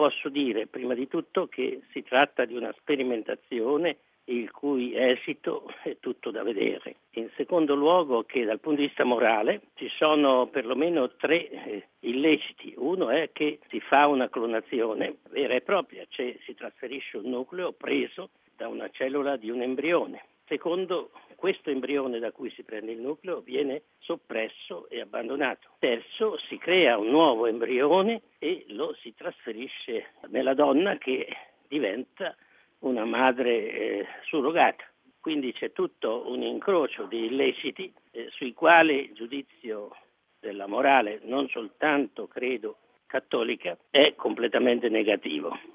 posso dire prima di tutto che si tratta di una sperimentazione il cui esito è tutto da vedere. In secondo luogo che dal punto di vista morale ci sono perlomeno tre illeciti. Uno è che si fa una clonazione vera e propria, cioè si trasferisce un nucleo preso da una cellula di un embrione. Secondo, questo embrione da cui si prende il nucleo viene soppresso e abbandonato. Terzo, si crea un nuovo embrione e lo si trasferisce nella donna che diventa una madre surrogata. Quindi c'è tutto un incrocio di illeciti sui quali il giudizio della morale, non soltanto credo cattolica, è completamente negativo.